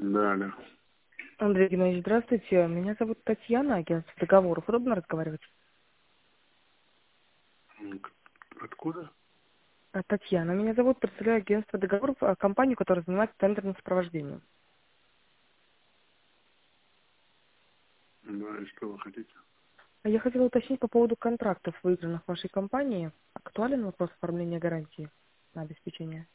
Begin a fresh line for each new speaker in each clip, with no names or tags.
Да, да.
Андрей Геннадьевич, здравствуйте. Меня зовут Татьяна, агентство договоров. Удобно разговаривать?
Откуда?
Татьяна, меня зовут, представляю агентство договоров, компанию, которая занимается тендерным сопровождением.
Да, и что вы хотите?
Я хотела уточнить по поводу контрактов, выигранных в вашей компании. Актуален вопрос оформления гарантии на обеспечение?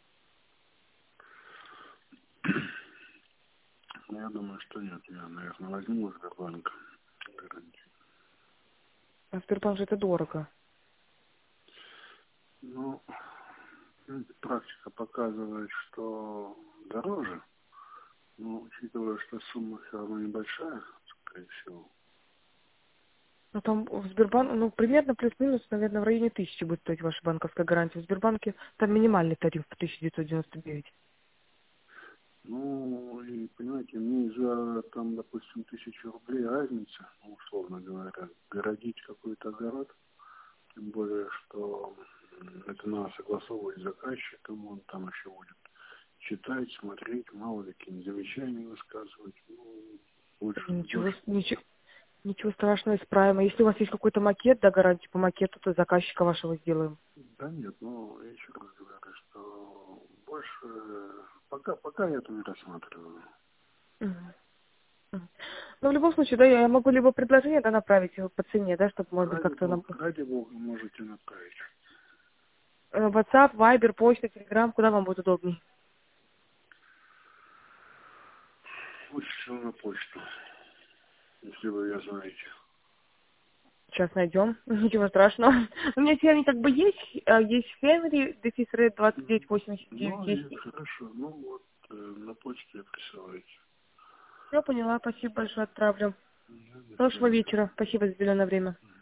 Ну, я думаю, что нет. Я, наверное, возьму у Сбербанка гарантию.
А Сбербанк же это дорого.
Ну, практика показывает, что дороже, но учитывая, что сумма все равно небольшая, скорее всего.
Ну, там в Сбербанке, ну, примерно плюс-минус, наверное, в районе 1000 будет стоить ваша банковская гарантия. В Сбербанке там минимальный тариф 1999.
Ну, и, понимаете, мне за, там, допустим, 1000 рублей разница, ну, условно говоря, городить какой-то огород, тем более, что это надо согласовывать с заказчиком, он там еще будет читать, смотреть, мало ли какие-нибудь замечания высказывать. Ну, лучше
Ничего,
дешево.
ничего страшного, исправимо. Если у вас есть какой-то макет, да, гарантии по макету, то заказчика вашего сделаем.
Да нет, ну, я еще раз говорю, что больше, пока я это не рассматриваю.
Мгм. Мгм. Ну, в любом случае, да, я могу либо предложение, да, направить его по цене, да, чтобы, может быть, как-то на
Ради бога, можете направить.
WhatsApp, Viber, почта, Telegram, куда вам будет удобнее.
Лучше всего на почту, если вы ее знаете.
Сейчас найдем, ничего страшного. У меня все они как бы есть, есть Henry, дефис
Ну,
298910.
и хорошо. Ну, вот, на почте присылайте.
Все поняла, спасибо большое, отправлю.
Да, до
Хорошего
свидания.
вечера, спасибо за уделенное время.